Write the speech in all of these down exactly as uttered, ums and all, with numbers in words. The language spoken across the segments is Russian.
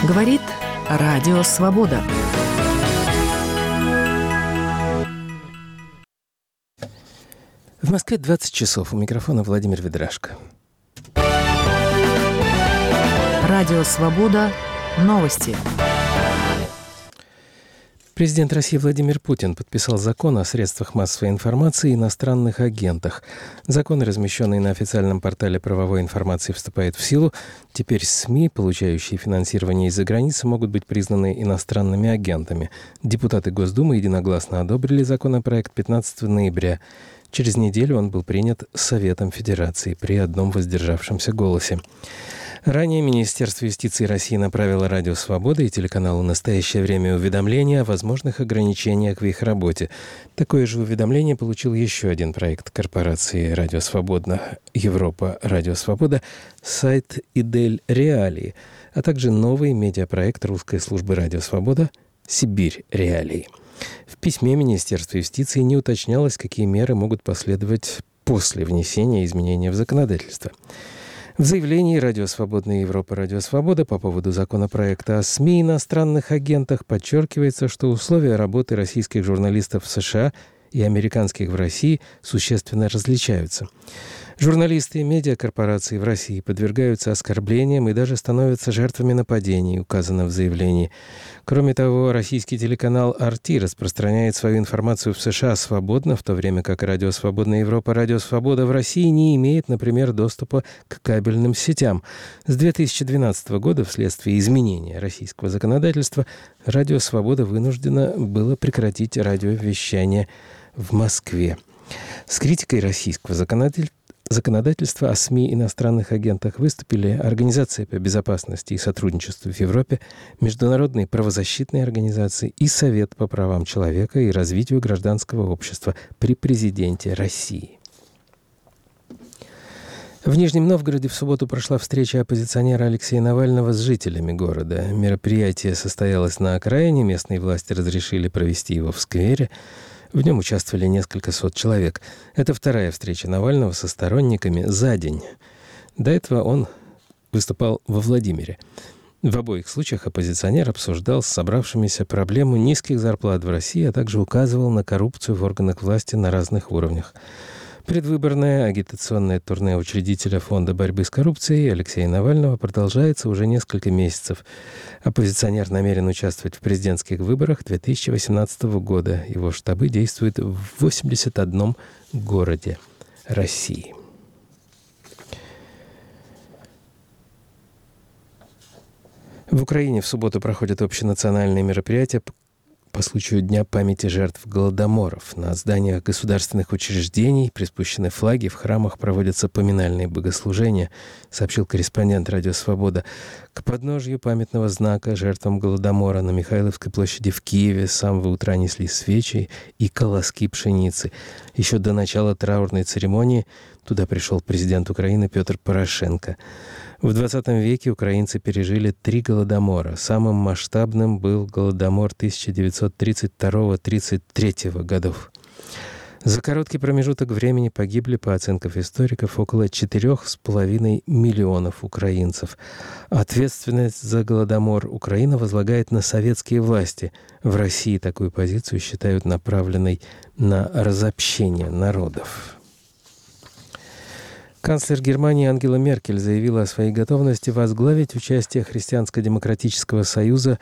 Говорит Радио Свобода. В Москве двадцать часов. У микрофона Владимир Ведрашко. Радио Свобода. Новости. Президент России Владимир Путин подписал закон о средствах массовой информации и иностранных агентах. Закон, размещенный на официальном портале правовой информации, вступает в силу. Теперь СМИ, получающие финансирование из-за границы, могут быть признаны иностранными агентами. Депутаты Госдумы единогласно одобрили законопроект пятнадцатого ноября. Через неделю он был принят Советом Федерации при одном воздержавшемся голосе. Ранее Министерство юстиции России направило Радио Свобода и телеканалу «Настоящее время» уведомление о возможных ограничениях в их работе. Такое же уведомление получил еще один проект корпорации «Радио Свобода» Европа «Радио Свобода», сайт «Идель Реалии», а также новый медиапроект русской службы «Радио Свобода» «Сибирь Реалии». В письме Министерства юстиции не уточнялось, какие меры могут последовать после внесения изменений в законодательство. В заявлении «Радио Свобода» и Европа «Радио Свобода» по поводу законопроекта о СМИ и иностранных агентах подчеркивается, что условия работы российских журналистов в США и американских в России существенно различаются. Журналисты и медиакорпорации в России подвергаются оскорблениям и даже становятся жертвами нападений, указано в заявлении. Кроме того, российский телеканал ар ти распространяет свою информацию в США свободно, в то время как Радио Свобода Европа Радио Свобода в России не имеет, например, доступа к кабельным сетям. С две тысячи двенадцатого года вследствие изменения российского законодательства Радио Свобода вынуждено было прекратить радиовещание в Москве. С критикой российского законодательства Законодательство о СМИ и иностранных агентах выступили Организация по безопасности и сотрудничеству в Европе, международные правозащитные организации и Совет по правам человека и развитию гражданского общества при президенте России. В Нижнем Новгороде в субботу прошла встреча оппозиционера Алексея Навального с жителями города. Мероприятие состоялось на окраине, местные власти разрешили провести его в сквере. В нем участвовали несколько сот человек. Это вторая встреча Навального со сторонниками за день. До этого он выступал во Владимире. В обоих случаях оппозиционер обсуждал с собравшимися проблему низких зарплат в России, а также указывал на коррупцию в органах власти на разных уровнях. Предвыборное агитационное турне учредителя Фонда борьбы с коррупцией Алексея Навального продолжается уже несколько месяцев. Оппозиционер намерен участвовать в президентских выборах две тысячи восемнадцатого года. Его штабы действуют в восемьдесят одном городе России. В Украине в субботу проходят общенациональные мероприятия по случаю Дня памяти жертв голодоморов. На зданиях государственных учреждений приспущены флаги, в храмах проводятся поминальные богослужения, сообщил корреспондент «Радио Свобода». К подножью памятного знака жертвам голодомора на Михайловской площади в Киеве с самого утра несли свечи и колоски пшеницы. Еще до начала траурной церемонии туда пришел президент Украины Петр Порошенко. В двадцатом веке украинцы пережили три голодомора. Самым масштабным был голодомор тысяча девятьсот тридцать второго — тридцать третьего годов. За короткий промежуток времени погибли, по оценкам историков, около четырех с половиной миллионов украинцев. Ответственность за голодомор Украина возлагает на советские власти. В России такую позицию считают направленной на разобщение народов. Канцлер Германии Ангела Меркель заявила о своей готовности возглавить участие Христианско-демократического союза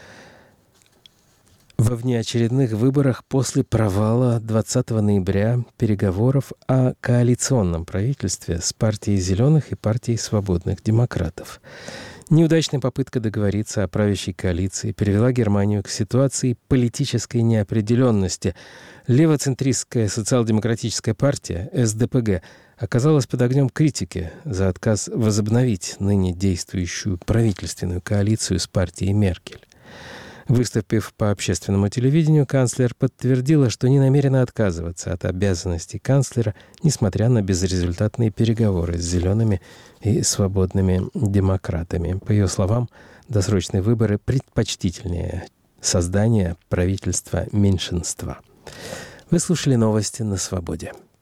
во внеочередных выборах после провала двадцатого ноября переговоров о коалиционном правительстве с партией «Зеленых» и партией «Свободных демократов». Неудачная попытка договориться о правящей коалиции привела Германию к ситуации политической неопределенности. Левоцентристская социал-демократическая партия эс дэ пэ гэ оказалась под огнем критики за отказ возобновить ныне действующую правительственную коалицию с партией Меркель. Выступив по общественному телевидению, канцлер подтвердила, что не намерена отказываться от обязанностей канцлера, несмотря на безрезультатные переговоры с «Зелеными» и «Свободными демократами». По ее словам, досрочные выборы предпочтительнее создания правительства меньшинства. Вы слушали новости на «Свободе».